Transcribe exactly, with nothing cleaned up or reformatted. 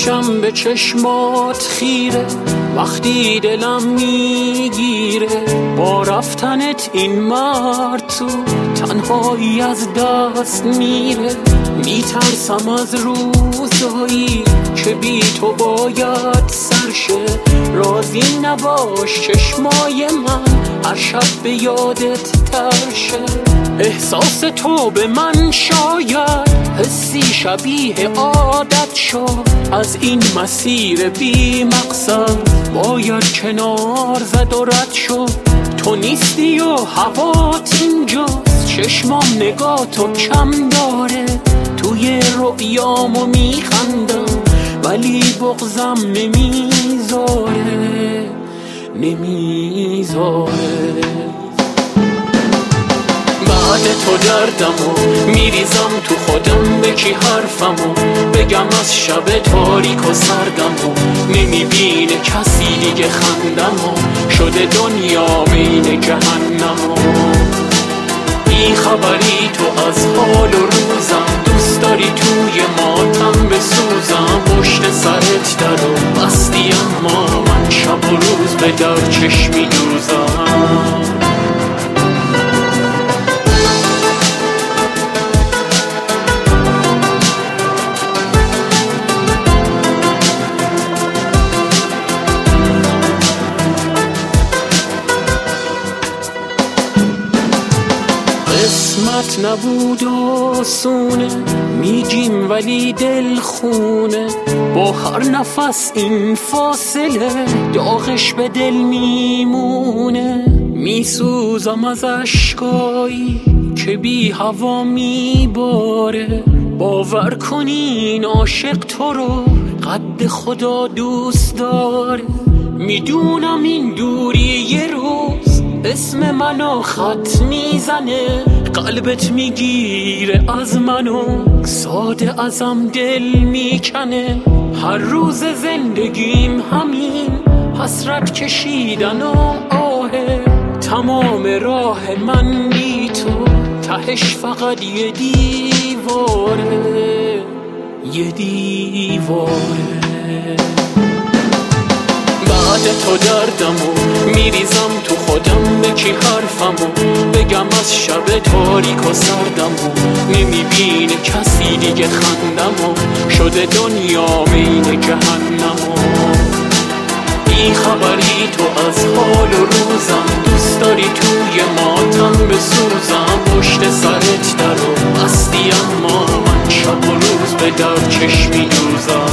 میشم به چشمات خیره وقتی دلم میگیره با رفتنت این مرد تو تنهایی از دست میره. میترسم از روزایی که بی تو باید سرشه، راضی نباش چشمای من هر شب به یادت ترشه. احساس تو به من شاید حسی شبیه عادت شد، از این مسیر بی مقصد باید کنار زد و رد شد. تو نیستی و هوات اینجاست، چشمام نگاه تو کم داره، توی رؤیامو میخندم ولی بغضم نمیذاره نمیذاره. بعد تو دردمو میریزم تو خودم، به کی حرفمو بگم از شب تاریک و سردمو؟ نمیبینه کسی دیگه خندمو، شده دنیا بین جهنمو. بی خبری تو از حال و روزم، دوست داری توی ماتم بسوزم. پشت سرت درو بستی اما من شب و روز به در چشمی دوزم. قسمت نبود آسونه میگیم ولی دل خونه، با هر نفس این فاصله داغش به دل میمونه. میسوزم از اشکایی که بی هوا میباره، باور کنین عاشق تو رو قد خدا دوست داره. میدونم این دوری یه روز اسم منو خط میزنه، قلبت میگیره از منو ساده ازم دل میکنه. هر روز زندگیم همین حسرت کشیدن و آهه، تمام راه من بی تو تهش فقط یه دیواره یه دیواره. بعد تو دردمو میریزم تو خودم، به کی حرفمو بگم از شب تاریک و سردمو؟ نمیبینه کسی دیگه خندمو، شده دنیا بین جهنمو. بی خبری تو از حال و روزم، دوست داری توی ماتم بسوزم. پشت سرت درو بستی اما من شب و روز به در چشمی دوزم.